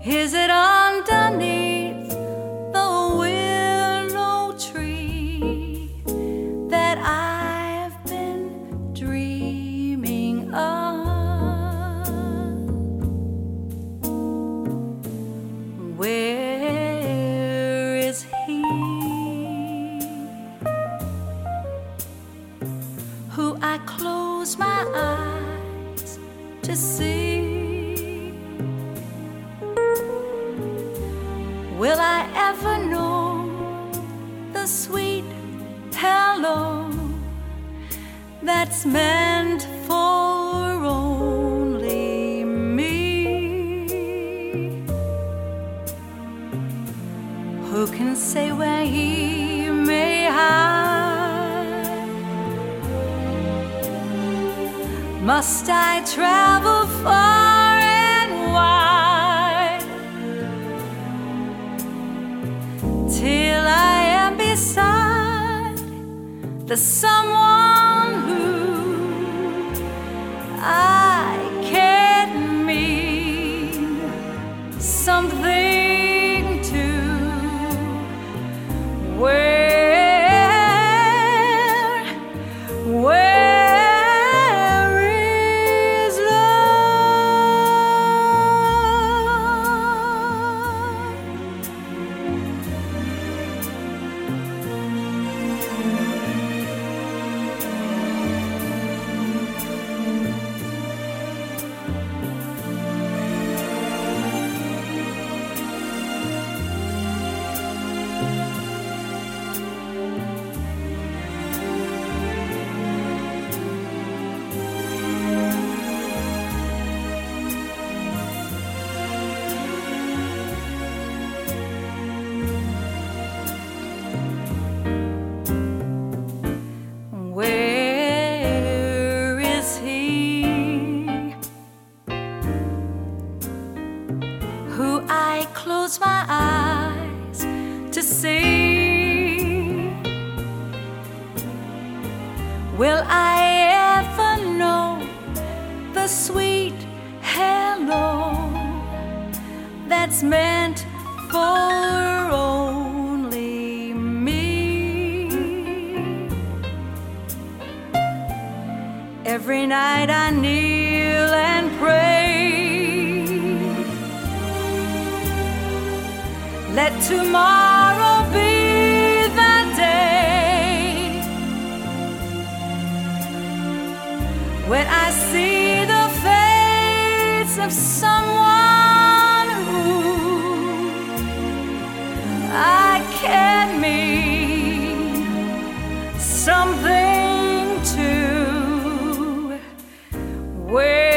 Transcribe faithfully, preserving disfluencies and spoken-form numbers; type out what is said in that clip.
Is it underneath the willow tree that I've been dreaming of? Where is he who I close my eyes to see? Will I ever know the sweet hello that's meant for only me? Who can say where he may hide? Must I travel far and wide till I am beside the someone who I can mean something to? Where, where is Where is he who I close my eyes to see? Will I ever know the sweet hello that's meant for only me? Every night I kneel and pray, let tomorrow be the day when I see the face of someone who I can mean something to. Where